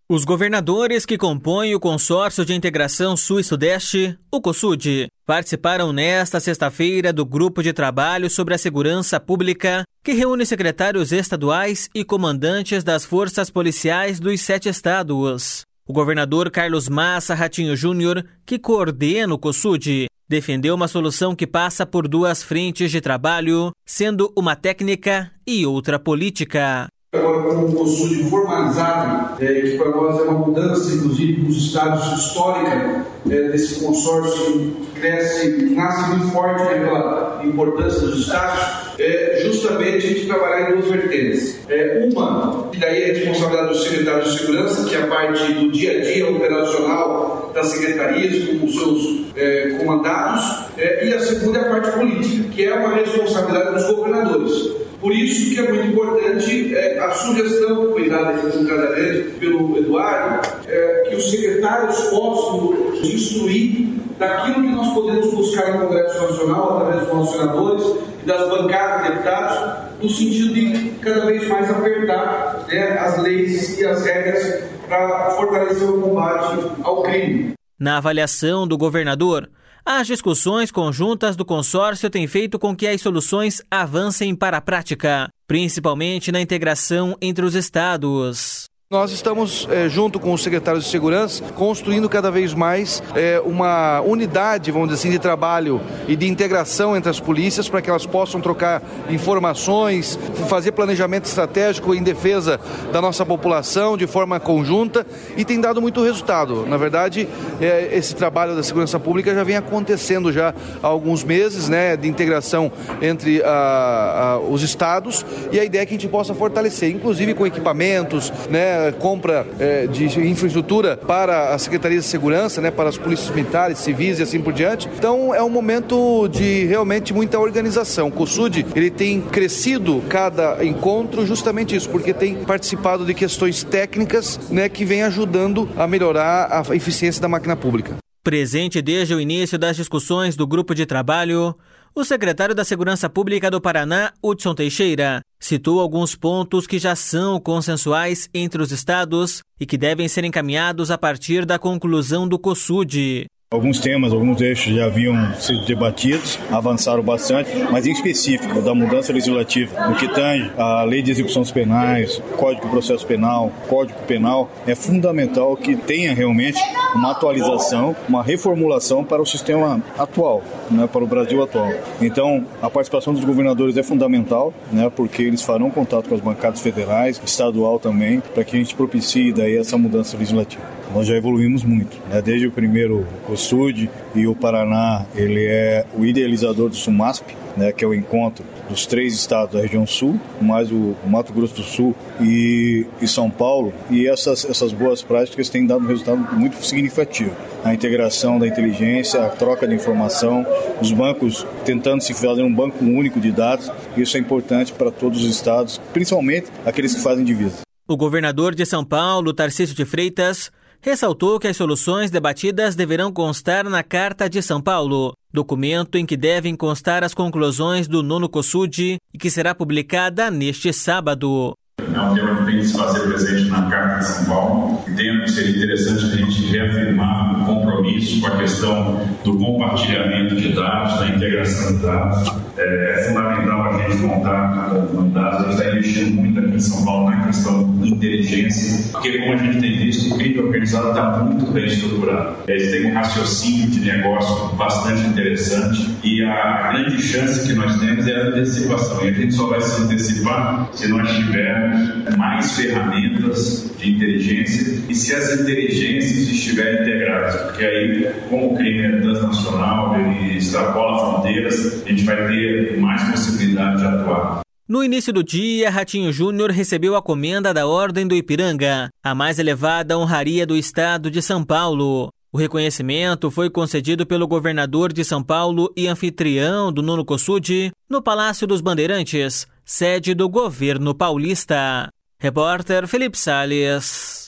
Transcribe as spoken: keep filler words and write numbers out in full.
Os governadores que compõem o Consórcio de Integração Sul e Sudeste, o COSUD, participaram nesta sexta-feira do Grupo de Trabalho sobre a Segurança Pública, que reúne secretários estaduais e comandantes das forças policiais dos sete estados. O governador Carlos Massa Ratinho Júnior, que coordena o COSUD, defendeu uma solução que passa por duas frentes de trabalho, sendo uma técnica e outra política. Agora, com o COSUD formalizado, é, que para nós é uma mudança, inclusive, nos estados histórica é, desse consórcio que cresce, que nasce muito forte, né, pela importância dos estados, é justamente a gente trabalhar em duas vertentes. É, uma, que daí é a responsabilidade do secretário de Segurança, que é a parte do dia a dia operacional das secretarias, com os seus é, comandados, é, e a segunda é a parte política, que é uma responsabilidade dos governadores. Por isso que é muito importante é, a sugestão que foi dada aqui pelo Eduardo, é, que os secretários possam instruir daquilo que nós podemos buscar no Congresso Nacional, através dos nossos senadores e das bancadas de deputados, no sentido de cada vez mais apertar, né, as leis e as regras para fortalecer o combate ao crime. Na avaliação do governador, as discussões conjuntas do consórcio têm feito com que as soluções avancem para a prática, principalmente na integração entre os estados. Nós estamos, é, junto com os secretários de segurança, construindo cada vez mais é, uma unidade, vamos dizer assim, de trabalho e de integração entre as polícias para que elas possam trocar informações, fazer planejamento estratégico em defesa da nossa população de forma conjunta, e tem dado muito resultado. Na verdade, é, esse trabalho da segurança pública já vem acontecendo já há alguns meses, né, de integração entre a, a, os estados, e a ideia é que a gente possa fortalecer, inclusive com equipamentos, né, compra é, de infraestrutura para a Secretaria de Segurança, né, para as polícias militares, civis e assim por diante. Então é um momento de realmente muita organização. O COSUD, ele tem crescido cada encontro justamente isso, porque tem participado de questões técnicas, né, que vem ajudando a melhorar a eficiência da máquina pública. Presente desde o início das discussões do grupo de trabalho, o secretário da Segurança Pública do Paraná, Hudson Teixeira, citou alguns pontos que já são consensuais entre os estados e que devem ser encaminhados a partir da conclusão do COSUD. Alguns temas, alguns eixos já haviam sido debatidos, avançaram bastante, mas em específico da mudança legislativa, no que tange a Lei de Execuções Penais, Código de Processo Penal, Código Penal, é fundamental que tenha realmente uma atualização, uma reformulação para o sistema atual, né, para o Brasil atual. Então, a participação dos governadores é fundamental, né, porque eles farão contato com as bancadas federais, estadual também, para que a gente propicie daí essa mudança legislativa. Nós já evoluímos muito, né, desde o primeiro COSUD, e o Paraná, ele é o idealizador do SUMASP, né, que é o encontro dos três estados da região sul, mais o Mato Grosso do Sul e, e São Paulo, e essas, essas boas práticas têm dado um resultado muito significativo. A integração da inteligência, a troca de informação, os bancos tentando se fazer um banco único de dados, isso é importante para todos os estados, principalmente aqueles que fazem divisa. O governador de São Paulo, Tarcísio de Freitas, ressaltou que as soluções debatidas deverão constar na Carta de São Paulo, documento em que devem constar as conclusões do nono COSUD e que será publicada neste sábado. É um tema que tem que se fazer presente na Carta de São Paulo. Entendo que seria interessante a gente reafirmar o compromisso com a questão do compartilhamento de dados, da integração de dados. É fundamental a gente contar com dados. A gente está investindo muito aqui em São Paulo na questão de inteligência, porque, como a gente tem visto, o crime organizado está muito bem estruturado. Eles têm um raciocínio de negócio bastante interessante, e a grande chance que nós temos é a antecipação. E a gente só vai se antecipar se nós tivermos mais ferramentas de inteligência e se as inteligências estiverem integradas, porque aí, como o crime é transnacional, ele extrapola fronteiras, a gente vai ter mais possibilidade de atuar. No início do dia, Ratinho Júnior recebeu a comenda da Ordem do Ipiranga, a mais elevada honraria do estado de São Paulo. O reconhecimento foi concedido pelo governador de São Paulo e anfitrião do nono COSUD, no Palácio dos Bandeirantes, sede do governo paulista. Repórter Felipe Salles.